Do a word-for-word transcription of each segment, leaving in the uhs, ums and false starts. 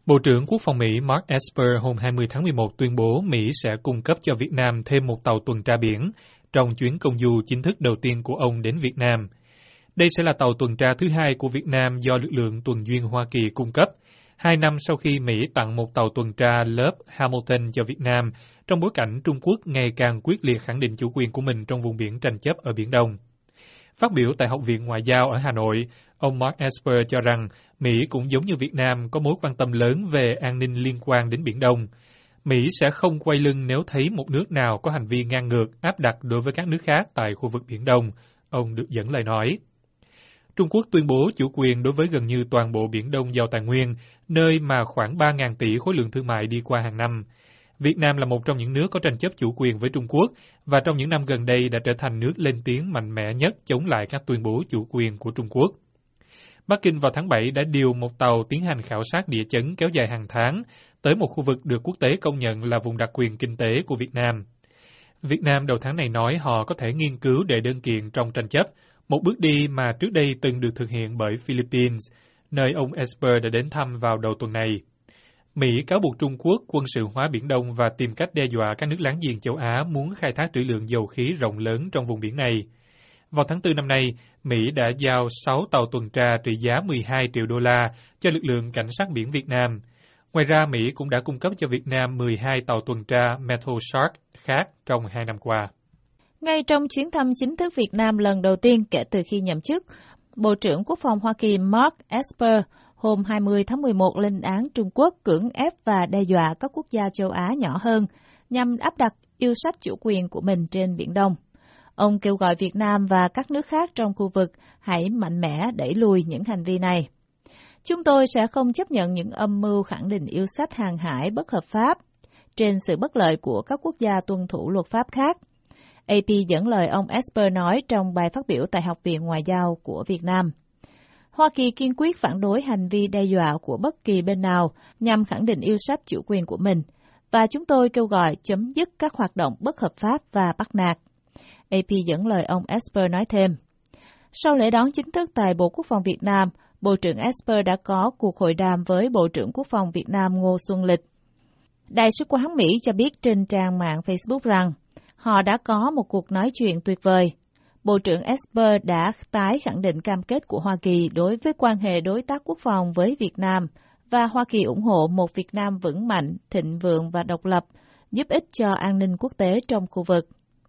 Bộ trưởng Quốc phòng Mỹ Mark Esper hôm hai mươi tháng mười một tuyên bố Mỹ sẽ cung cấp cho Việt Nam thêm một tàu tuần tra biển trong chuyến công du chính thức đầu tiên của ông đến Việt Nam. Đây sẽ là tàu tuần tra thứ hai của Việt Nam do lực lượng tuần duyên Hoa Kỳ cung cấp, hai năm sau khi Mỹ tặng một tàu tuần tra lớp Hamilton cho Việt Nam, trong bối cảnh Trung Quốc ngày càng quyết liệt khẳng định chủ quyền của mình trong vùng biển tranh chấp ở Biển Đông. Phát biểu tại Học viện Ngoại giao ở Hà Nội, ông Mark Esper cho rằng Mỹ cũng giống như Việt Nam có mối quan tâm lớn về an ninh liên quan đến Biển Đông. Mỹ sẽ không quay lưng nếu thấy một nước nào có hành vi ngang ngược, áp đặt đối với các nước khác tại khu vực Biển Đông, ông được dẫn lời nói. Trung Quốc tuyên bố chủ quyền đối với gần như toàn bộ Biển Đông giàu tài nguyên, nơi mà khoảng ba nghìn tỷ khối lượng thương mại đi qua hàng năm. Việt Nam là một trong những nước có tranh chấp chủ quyền với Trung Quốc và trong những năm gần đây đã trở thành nước lên tiếng mạnh mẽ nhất chống lại các tuyên bố chủ quyền của Trung Quốc. Bắc Kinh vào tháng bảy đã điều một tàu tiến hành khảo sát địa chấn kéo dài hàng tháng tới một khu vực được quốc tế công nhận là vùng đặc quyền kinh tế của Việt Nam. Việt Nam đầu tháng này nói họ có thể nghiên cứu đệ đơn kiện trong tranh chấp, một bước đi mà trước đây từng được thực hiện bởi Philippines, nơi ông Esper đã đến thăm vào đầu tuần này. Mỹ cáo buộc Trung Quốc quân sự hóa Biển Đông và tìm cách đe dọa các nước láng giềng châu Á muốn khai thác trữ lượng dầu khí rộng lớn trong vùng biển này. Vào tháng tư năm nay, Mỹ đã giao sáu tàu tuần tra trị giá mười hai triệu đô la cho lực lượng cảnh sát biển Việt Nam. Ngoài ra, Mỹ cũng đã cung cấp cho Việt Nam mười hai tàu tuần tra Metal Shark khác trong hai năm qua. Ngay trong chuyến thăm chính thức Việt Nam lần đầu tiên kể từ khi nhậm chức, Bộ trưởng Quốc phòng Hoa Kỳ Mark Esper hôm hai mươi tháng mười một lên án Trung Quốc cưỡng ép và đe dọa các quốc gia châu Á nhỏ hơn nhằm áp đặt yêu sách chủ quyền của mình trên Biển Đông. Ông kêu gọi Việt Nam và các nước khác trong khu vực hãy mạnh mẽ đẩy lùi những hành vi này. Chúng tôi sẽ không chấp nhận những âm mưu khẳng định yêu sách hàng hải bất hợp pháp trên sự bất lợi của các quốc gia tuân thủ luật pháp khác. a pê dẫn lời ông Esper nói trong bài phát biểu tại Học viện Ngoại giao của Việt Nam. Hoa Kỳ kiên quyết phản đối hành vi đe dọa của bất kỳ bên nào nhằm khẳng định yêu sách chủ quyền của mình, và chúng tôi kêu gọi chấm dứt các hoạt động bất hợp pháp và bắt nạt. a pê dẫn lời ông Esper nói thêm. Sau lễ đón chính thức tại Bộ Quốc phòng Việt Nam, Bộ trưởng Esper đã có cuộc hội đàm với Bộ trưởng Quốc phòng Việt Nam Ngô Xuân Lịch. Đại sứ quán Mỹ cho biết trên trang mạng Facebook rằng họ đã có một cuộc nói chuyện tuyệt vời. Bộ trưởng Esper đã tái khẳng định cam kết của Hoa Kỳ đối với quan hệ đối tác quốc phòng với Việt Nam và Hoa Kỳ ủng hộ một Việt Nam vững mạnh, thịnh vượng và độc lập, giúp ích cho an ninh quốc tế trong khu vực.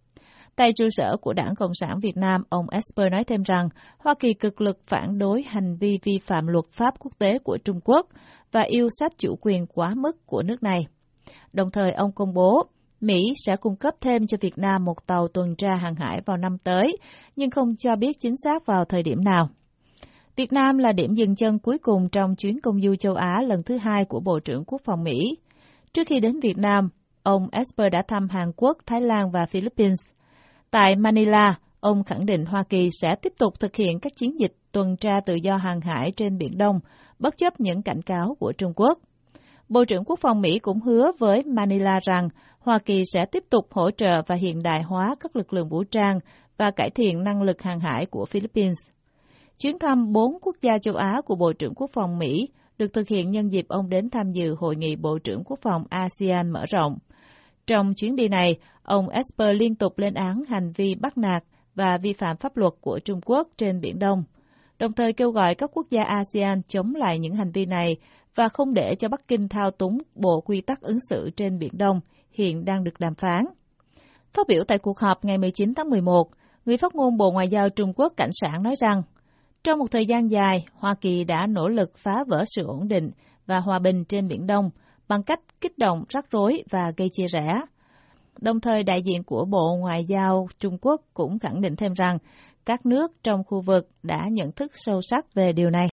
Tại trụ sở của Đảng Cộng sản Việt Nam, ông Esper nói thêm rằng Hoa Kỳ cực lực phản đối hành vi vi phạm luật pháp quốc tế của Trung Quốc và yêu sách chủ quyền quá mức của nước này. Đồng thời, ông công bố Mỹ sẽ cung cấp thêm cho Việt Nam một tàu tuần tra hàng hải vào năm tới, nhưng không cho biết chính xác vào thời điểm nào. Việt Nam là điểm dừng chân cuối cùng trong chuyến công du châu Á lần thứ hai của Bộ trưởng Quốc phòng Mỹ. Trước khi đến Việt Nam, ông Esper đã thăm Hàn Quốc, Thái Lan và Philippines. Tại Manila, ông khẳng định Hoa Kỳ sẽ tiếp tục thực hiện các chiến dịch tuần tra tự do hàng hải trên Biển Đông, bất chấp những cảnh cáo của Trung Quốc. Bộ trưởng Quốc phòng Mỹ cũng hứa với Manila rằng Hoa Kỳ sẽ tiếp tục hỗ trợ và hiện đại hóa các lực lượng vũ trang và cải thiện năng lực hàng hải của Philippines. Chuyến thăm bốn quốc gia châu Á của Bộ trưởng Quốc phòng Mỹ được thực hiện nhân dịp ông đến tham dự Hội nghị Bộ trưởng Quốc phòng a sê an mở rộng. Trong chuyến đi này, ông Esper liên tục lên án hành vi bắt nạt và vi phạm pháp luật của Trung Quốc trên Biển Đông, đồng thời kêu gọi các quốc gia a sê an chống lại những hành vi này và không để cho Bắc Kinh thao túng bộ quy tắc ứng xử trên Biển Đông hiện đang được đàm phán. Phát biểu tại cuộc họp ngày mười chín tháng mười một, người phát ngôn Bộ Ngoại giao Trung Quốc Cảnh Sảng nói rằng, trong một thời gian dài, Hoa Kỳ đã nỗ lực phá vỡ sự ổn định và hòa bình trên Biển Đông bằng cách kích động, rắc rối và gây chia rẽ. Đồng thời, đại diện của Bộ Ngoại giao Trung Quốc cũng khẳng định thêm rằng các nước trong khu vực đã nhận thức sâu sắc về điều này.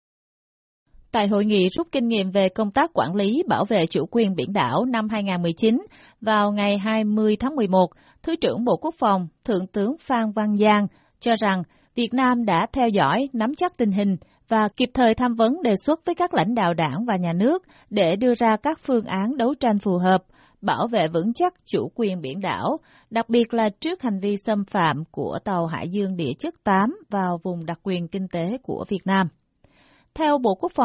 Tại hội nghị rút kinh nghiệm về công tác quản lý bảo vệ chủ quyền biển đảo năm hai không một chín, vào ngày hai mươi tháng mười một, Thứ trưởng Bộ Quốc phòng, Thượng tướng Phan Văn Giang cho rằng Việt Nam đã theo dõi, nắm chắc tình hình và kịp thời tham vấn đề xuất với các lãnh đạo đảng và nhà nước để đưa ra các phương án đấu tranh phù hợp, bảo vệ vững chắc chủ quyền biển đảo, đặc biệt là trước hành vi xâm phạm của tàu Hải Dương Địa chất tám vào vùng đặc quyền kinh tế của Việt Nam. Theo Bộ Quốc phòng,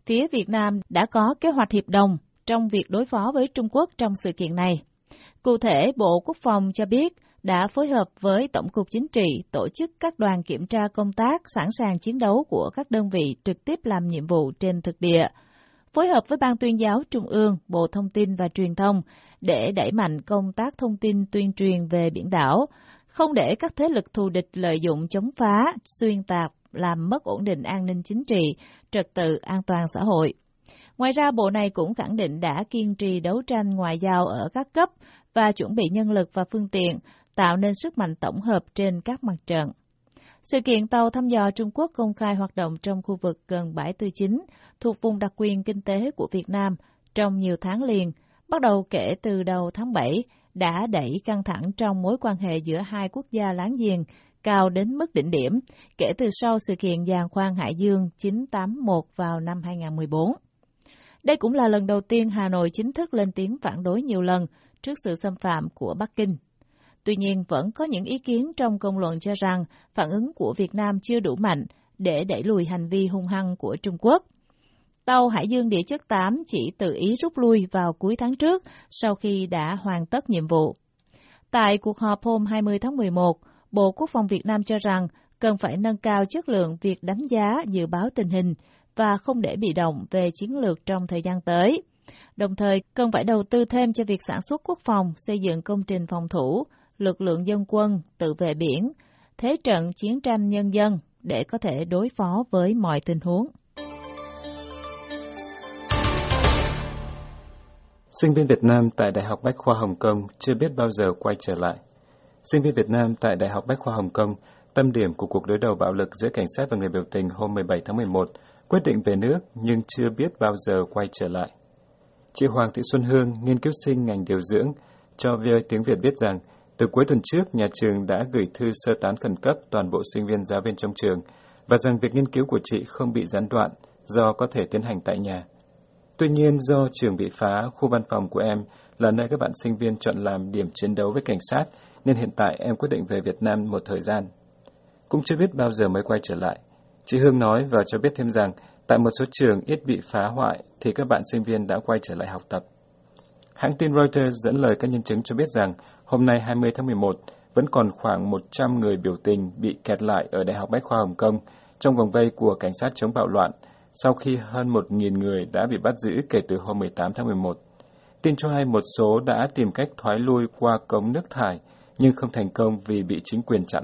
phía Việt Nam đã có kế hoạch hiệp đồng trong việc đối phó với Trung Quốc trong sự kiện này. Cụ thể, Bộ Quốc phòng cho biết đã phối hợp với Tổng cục Chính trị tổ chức các đoàn kiểm tra công tác sẵn sàng chiến đấu của các đơn vị trực tiếp làm nhiệm vụ trên thực địa, phối hợp với Ban Tuyên giáo Trung ương, Bộ Thông tin và Truyền thông để đẩy mạnh công tác thông tin tuyên truyền về biển đảo, không để các thế lực thù địch lợi dụng chống phá, xuyên tạc, làm mất ổn định an ninh chính trị, trật tự an toàn xã hội. Ngoài ra, Bộ này cũng khẳng định đã kiên trì đấu tranh ngoại giao ở các cấp và chuẩn bị nhân lực và phương tiện, tạo nên sức mạnh tổng hợp trên các mặt trận. Sự kiện tàu thăm dò Trung Quốc công khai hoạt động trong khu vực gần bãi Tư Chính, thuộc vùng đặc quyền kinh tế của Việt Nam, trong nhiều tháng liền, bắt đầu kể từ đầu tháng bảy, đã đẩy căng thẳng trong mối quan hệ giữa hai quốc gia láng giềng cao đến mức đỉnh điểm, kể từ sau sự kiện giàn khoan Hải Dương chín tám mốt vào năm hai không một bốn. Đây cũng là lần đầu tiên Hà Nội chính thức lên tiếng phản đối nhiều lần trước sự xâm phạm của Bắc Kinh. Tuy nhiên, vẫn có những ý kiến trong công luận cho rằng phản ứng của Việt Nam chưa đủ mạnh để đẩy lùi hành vi hung hăng của Trung Quốc. Tàu Hải Dương Địa chất tám chỉ tự ý rút lui vào cuối tháng trước sau khi đã hoàn tất nhiệm vụ. Tại cuộc họp hôm hai mươi tháng mười một, Bộ Quốc phòng Việt Nam cho rằng cần phải nâng cao chất lượng việc đánh giá, dự báo tình hình và không để bị động về chiến lược trong thời gian tới. Đồng thời, cần phải đầu tư thêm cho việc sản xuất quốc phòng, xây dựng công trình phòng thủ, lực lượng dân quân, tự vệ biển, thế trận chiến tranh nhân dân để có thể đối phó với mọi tình huống. Sinh viên Việt Nam tại Đại học Bách khoa Hồng Kông chưa biết bao giờ quay trở lại. Sinh viên Việt Nam tại Đại học Bách khoa Hồng Kông, tâm điểm của cuộc đối đầu bạo lực giữa cảnh sát và người biểu tình hôm mười bảy tháng mười một, quyết định về nước nhưng chưa biết bao giờ quay trở lại. Chị Hoàng Thị Xuân Hương, nghiên cứu sinh ngành điều dưỡng, cho vê o a Tiếng Việt biết rằng từ cuối tuần trước, nhà trường đã gửi thư sơ tán khẩn cấp toàn bộ sinh viên giáo viên trong trường và rằng việc nghiên cứu của chị không bị gián đoạn do có thể tiến hành tại nhà. Tuy nhiên, do trường bị phá, khu văn phòng của em là nơi các bạn sinh viên chọn làm điểm chiến đấu với cảnh sát, nên hiện tại em quyết định về Việt Nam một thời gian. Cũng chưa biết bao giờ mới quay trở lại. Chị Hương nói và cho biết thêm rằng, tại một số trường ít bị phá hoại thì các bạn sinh viên đã quay trở lại học tập. Hãng tin Reuters dẫn lời các nhân chứng cho biết rằng, hôm nay hai mươi tháng mười một, vẫn còn khoảng một trăm người biểu tình bị kẹt lại ở Đại học Bách khoa Hồng Kông trong vòng vây của cảnh sát chống bạo loạn, sau khi hơn một nghìn người đã bị bắt giữ kể từ hôm mười tám tháng mười một. Tin cho hay một số đã tìm cách thoái lui qua cống nước thải, nhưng không thành công vì bị chính quyền chặn.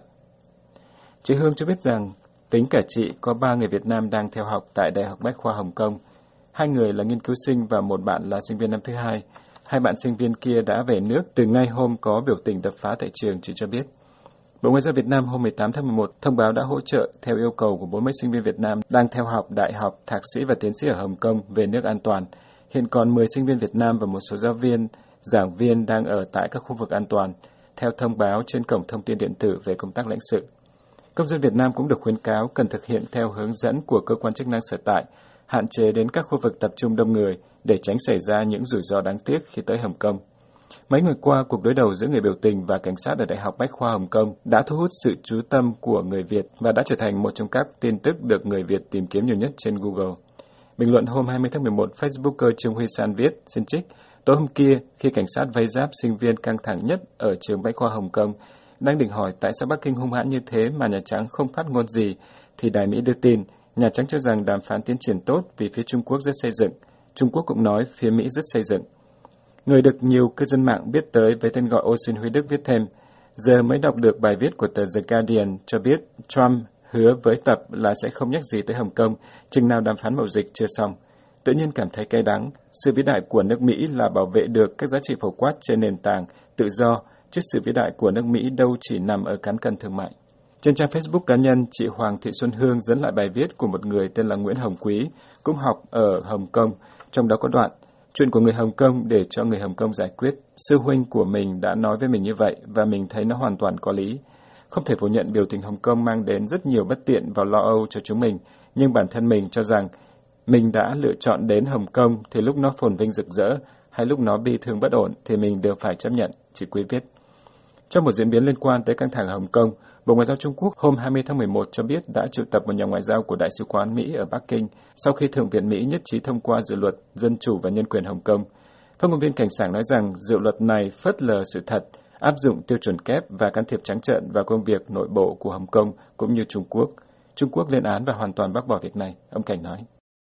Chị Hương cho biết rằng, tính cả chị có ba người Việt Nam đang theo học tại Đại học Bách khoa Hồng Kông. Hai người là nghiên cứu sinh và một bạn là sinh viên năm thứ hai. Hai bạn sinh viên kia đã về nước từ ngay hôm có biểu tình đập phá tại trường, chị cho biết. Bộ Ngoại giao Việt Nam hôm mười tám tháng mười một thông báo đã hỗ trợ theo yêu cầu của bốn mươi sinh viên Việt Nam đang theo học đại học, thạc sĩ và tiến sĩ ở Hồng Kông về nước an toàn. Hiện còn mười sinh viên Việt Nam và một số giáo viên, giảng viên đang ở tại các khu vực an toàn, theo thông báo trên cổng thông tin điện tử về công tác lãnh sự. Công dân Việt Nam cũng được khuyến cáo cần thực hiện theo hướng dẫn của cơ quan chức năng sở tại, hạn chế đến các khu vực tập trung đông người để tránh xảy ra những rủi ro đáng tiếc khi tới Hồng Kông. Mấy ngày qua, cuộc đối đầu giữa người biểu tình và cảnh sát ở Đại học Bách khoa Hồng Kông đã thu hút sự chú tâm của người Việt và đã trở thành một trong các tin tức được người Việt tìm kiếm nhiều nhất trên Google. Bình luận hôm hai mươi tháng mười một, Facebooker Trương Huy San viết, xin trích, tối hôm kia, khi cảnh sát vây giáp sinh viên căng thẳng nhất ở trường Bách khoa Hồng Kông, đang định hỏi tại sao Bắc Kinh hung hãn như thế mà Nhà Trắng không phát ngôn gì, thì Đài Mỹ đưa tin, Nhà Trắng cho rằng đàm phán tiến triển tốt vì phía Trung Quốc rất xây dựng. Trung Quốc cũng nói phía Mỹ rất xây dựng. Người được nhiều cư dân mạng biết tới với tên gọi Ô Xin Huy Đức viết thêm, giờ mới đọc được bài viết của tờ The Guardian cho biết Trump hứa với Tập là sẽ không nhắc gì tới Hồng Kông, chừng nào đàm phán mậu dịch chưa xong. Tự nhiên cảm thấy cay đắng, sự vĩ đại của nước Mỹ là bảo vệ được các giá trị phổ quát trên nền tảng tự do, chứ sự vĩ đại của nước Mỹ đâu chỉ nằm ở cán cân thương mại. Trên trang Facebook cá nhân, chị Hoàng Thị Xuân Hương dẫn lại bài viết của một người tên là Nguyễn Hồng Quý, cũng học ở Hồng Kông, trong đó có đoạn, chuyện của người Hồng Kông để cho người Hồng Kông giải quyết. Sư huynh của mình đã nói với mình như vậy và mình thấy nó hoàn toàn có lý. Không thể phủ nhận biểu tình Hồng Kông mang đến rất nhiều bất tiện và lo âu cho chúng mình, nhưng bản thân mình cho rằng mình đã lựa chọn đến Hồng Kông thì lúc nó phồn vinh rực rỡ hay lúc nó bi thương bất ổn thì mình đều phải chấp nhận, chị Quý viết. Trong một diễn biến liên quan tới căng thẳng Hồng Kông, Bộ Ngoại giao Trung Quốc hôm hai mươi tháng mười một cho biết đã triệu tập một nhà ngoại giao của Đại sứ quán Mỹ ở Bắc Kinh sau khi Thượng viện Mỹ nhất trí thông qua dự luật Dân chủ và Nhân quyền Hồng Kông. Phát ngôn viên cảnh sát nói rằng dự luật này phớt lờ sự thật, áp dụng tiêu chuẩn kép và can thiệp trắng trợn vào công việc nội bộ của Hồng Kông cũng như Trung Quốc. Trung Quốc lên án và hoàn toàn bác bỏ việc này, ông Cảnh nói.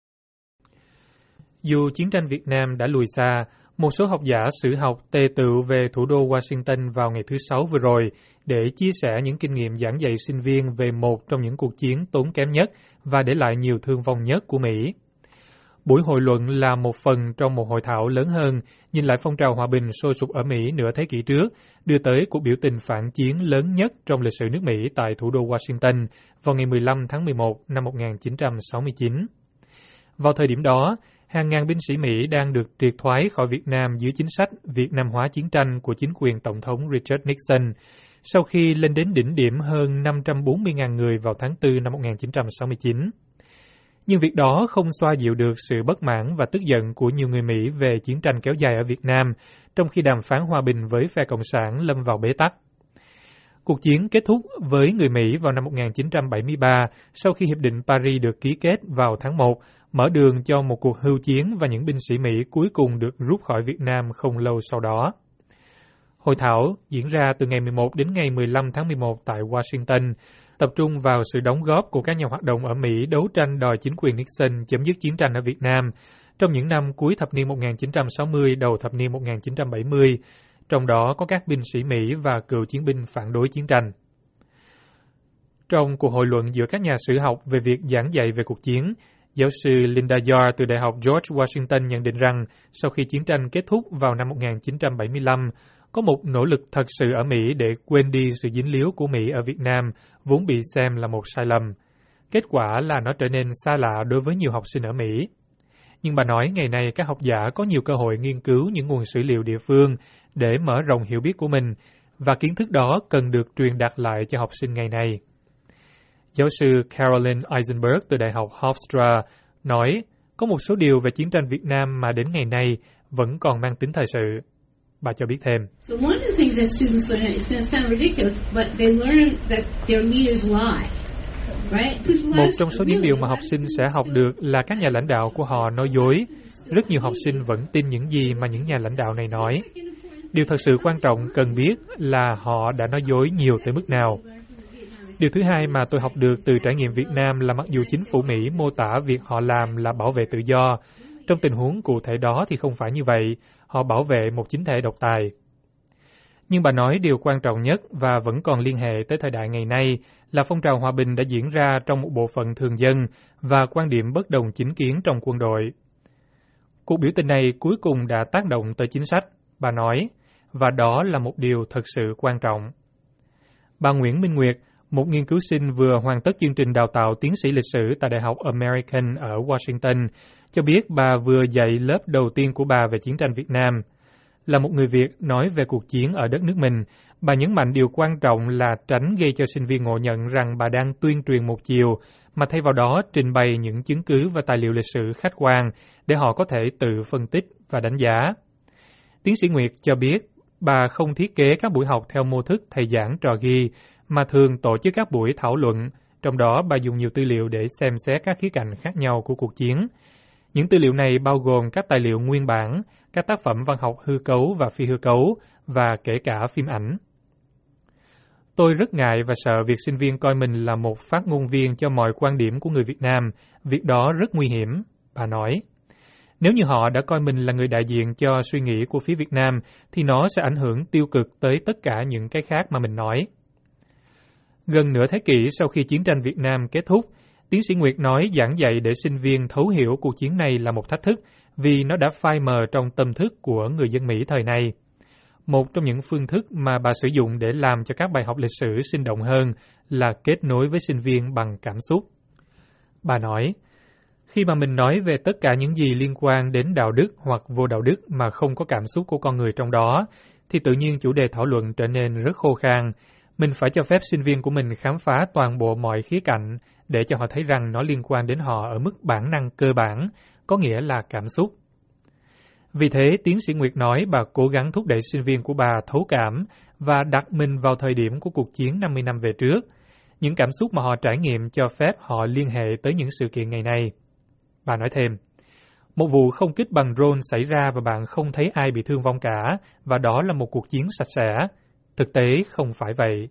Dù chiến tranh Việt Nam đã lùi xa, một số học giả sử học tề tựu về thủ đô Washington vào ngày thứ Sáu vừa rồi để chia sẻ những kinh nghiệm giảng dạy sinh viên về một trong những cuộc chiến tốn kém nhất và để lại nhiều thương vong nhất của Mỹ. Buổi hội luận là một phần trong một hội thảo lớn hơn, nhìn lại phong trào hòa bình sôi sục ở Mỹ nửa thế kỷ trước, đưa tới cuộc biểu tình phản chiến lớn nhất trong lịch sử nước Mỹ tại thủ đô Washington vào ngày mười lăm tháng mười một năm một nghìn chín trăm sáu mươi chín. Vào thời điểm đó, hàng ngàn binh sĩ Mỹ đang được triệt thoái khỏi Việt Nam dưới chính sách Việt Nam hóa chiến tranh của chính quyền Tổng thống Richard Nixon, sau khi lên đến đỉnh điểm hơn năm trăm bốn mươi nghìn người vào tháng tư năm một nghìn chín trăm sáu mươi chín. Nhưng việc đó không xoa dịu được sự bất mãn và tức giận của nhiều người Mỹ về chiến tranh kéo dài ở Việt Nam, trong khi đàm phán hòa bình với phe Cộng sản lâm vào bế tắc. Cuộc chiến kết thúc với người Mỹ vào năm một nghìn chín trăm bảy mươi ba, sau khi Hiệp định Paris được ký kết vào tháng một, mở đường cho một cuộc hưu chiến và những binh sĩ Mỹ cuối cùng được rút khỏi Việt Nam không lâu sau đó. Hội thảo diễn ra từ ngày mười một đến ngày mười lăm tháng mười một tại Washington, tập trung vào sự đóng góp của các nhà hoạt động ở Mỹ đấu tranh đòi chính quyền Nixon chấm dứt chiến tranh ở Việt Nam trong những năm cuối thập niên một nghìn chín trăm sáu mươi, đầu thập niên một nghìn chín trăm bảy mươi, trong đó có các binh sĩ Mỹ và cựu chiến binh phản đối chiến tranh. Trong cuộc hội luận giữa các nhà sử học về việc giảng dạy về cuộc chiến, giáo sư Linda Yard từ Đại học George Washington nhận định rằng sau khi chiến tranh kết thúc vào năm một nghìn chín trăm bảy mươi lăm, có một nỗ lực thật sự ở Mỹ để quên đi sự dính líu của Mỹ ở Việt Nam, vốn bị xem là một sai lầm. Kết quả là nó trở nên xa lạ đối với nhiều học sinh ở Mỹ. Nhưng bà nói ngày nay các học giả có nhiều cơ hội nghiên cứu những nguồn sử liệu địa phương để mở rộng hiểu biết của mình, và kiến thức đó cần được truyền đạt lại cho học sinh ngày nay. Giáo sư Carolyn Eisenberg từ Đại học Hofstra nói, có một số điều về chiến tranh Việt Nam mà đến ngày nay vẫn còn mang tính thời sự. Bà cho biết thêm. Một trong số những điều mà học sinh sẽ học được là các nhà lãnh đạo của họ nói dối. Rất nhiều học sinh vẫn tin những gì mà những nhà lãnh đạo này nói. Điều thật sự quan trọng cần biết là họ đã nói dối nhiều tới mức nào. Điều thứ hai mà tôi học được từ trải nghiệm Việt Nam là mặc dù chính phủ Mỹ mô tả việc họ làm là bảo vệ tự do, trong tình huống cụ thể đó thì không phải như vậy, họ bảo vệ một chính thể độc tài. Nhưng bà nói điều quan trọng nhất và vẫn còn liên hệ tới thời đại ngày nay là phong trào hòa bình đã diễn ra trong một bộ phận thường dân và quan điểm bất đồng chính kiến trong quân đội. Cuộc biểu tình này cuối cùng đã tác động tới chính sách, bà nói, và đó là một điều thật sự quan trọng. Bà Nguyễn Minh Nguyệt, một nghiên cứu sinh vừa hoàn tất chương trình đào tạo tiến sĩ lịch sử tại Đại học American ở Washington, cho biết bà vừa dạy lớp đầu tiên của bà về chiến tranh Việt Nam. Là một người Việt nói về cuộc chiến ở đất nước mình, bà nhấn mạnh điều quan trọng là tránh gây cho sinh viên ngộ nhận rằng bà đang tuyên truyền một chiều, mà thay vào đó trình bày những chứng cứ và tài liệu lịch sử khách quan để họ có thể tự phân tích và đánh giá. Tiến sĩ Nguyệt cho biết bà không thiết kế các buổi học theo mô thức thầy giảng trò ghi, mà thường tổ chức các buổi thảo luận, trong đó bà dùng nhiều tư liệu để xem xét các khía cạnh khác nhau của cuộc chiến. Những tư liệu này bao gồm các tài liệu nguyên bản, các tác phẩm văn học hư cấu và phi hư cấu, và kể cả phim ảnh. Tôi rất ngại và sợ việc sinh viên coi mình là một phát ngôn viên cho mọi quan điểm của người Việt Nam. Việc đó rất nguy hiểm, bà nói. Nếu như họ đã coi mình là người đại diện cho suy nghĩ của phía Việt Nam, thì nó sẽ ảnh hưởng tiêu cực tới tất cả những cái khác mà mình nói. Gần nửa thế kỷ sau khi chiến tranh Việt Nam kết thúc, tiến sĩ Nguyệt nói giảng dạy để sinh viên thấu hiểu cuộc chiến này là một thách thức vì nó đã phai mờ trong tâm thức của người dân Mỹ thời này. Một trong những phương thức mà bà sử dụng để làm cho các bài học lịch sử sinh động hơn là kết nối với sinh viên bằng cảm xúc. Bà nói, khi mà mình nói về tất cả những gì liên quan đến đạo đức hoặc vô đạo đức mà không có cảm xúc của con người trong đó, thì tự nhiên chủ đề thảo luận trở nên rất khô khan. Mình phải cho phép sinh viên của mình khám phá toàn bộ mọi khía cạnh để cho họ thấy rằng nó liên quan đến họ ở mức bản năng cơ bản, có nghĩa là cảm xúc. Vì thế, tiến sĩ Nguyệt nói bà cố gắng thúc đẩy sinh viên của bà thấu cảm và đặt mình vào thời điểm của cuộc chiến năm mươi năm về trước. Những cảm xúc mà họ trải nghiệm cho phép họ liên hệ tới những sự kiện ngày nay. Bà nói thêm, một vụ không kích bằng drone xảy ra và bạn không thấy ai bị thương vong cả, và đó là một cuộc chiến sạch sẽ. Thực tế không phải vậy.